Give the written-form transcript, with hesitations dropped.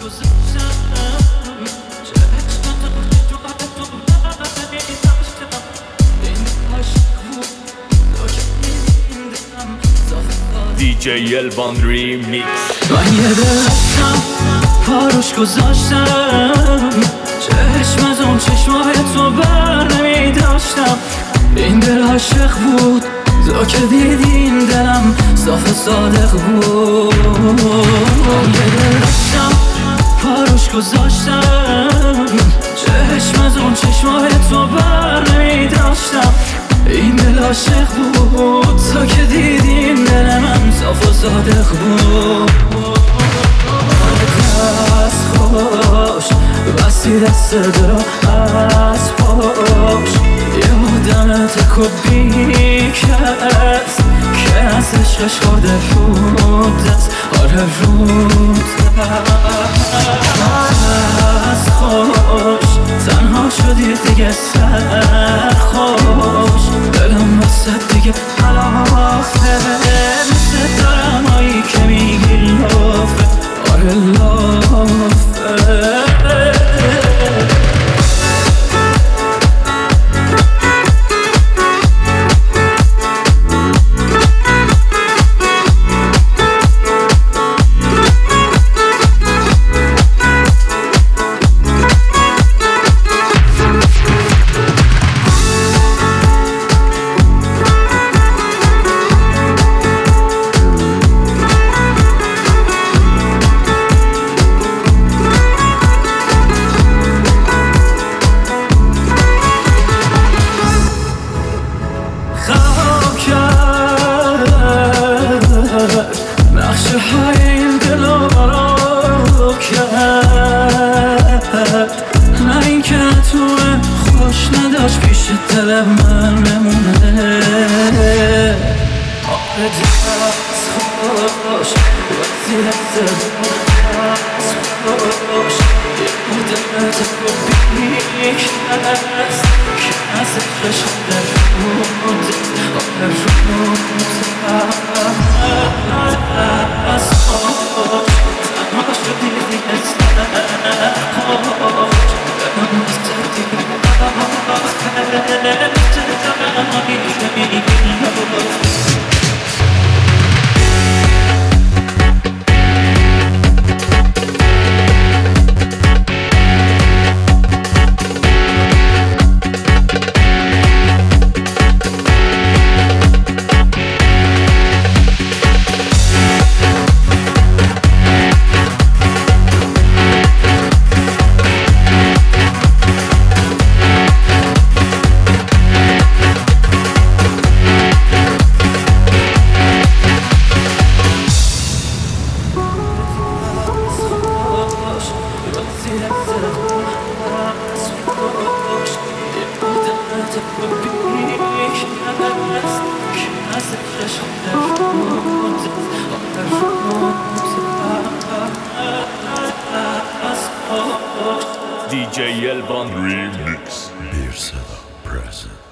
DJ Elvan Remix. من یه دلستم پاروش گذاشتم، چشم از اون چشمای تو بر نمی داشتم. این دل عاشق بود، تو که دیدین دلم صاف و صادق بود. من یه دلستم پاروش گذاشتم، چشم از اون چشمای تو بر نمی داشتم. این دل عاشق بود، تو که دیدین دل من صاف و صادق بود. دست خوش بستی دست درا از پاش، یه آدم تکو بیکس که از عشقش خورده رو دست، آره رو دست خوش تنها شدی دیگه سر خوش، دلم وسط دیگه حلافه، مثل دارمایی که میگی لافه، آره لافه. نقشه های این دل رو کرد، نه این که تو خوش نداشت پیش دل من بمونه. آره دست خوش وقتی دست خوش، یه بودم تکو بیک هست که از عشقش خورده رو دست، آره رو دست خوش تنها شدی دیگه سر خوش، دلم وسط دیگه حلافه، مثل دارمایی که میگی لافه. DJ Elvan Remix. Bir Seda present.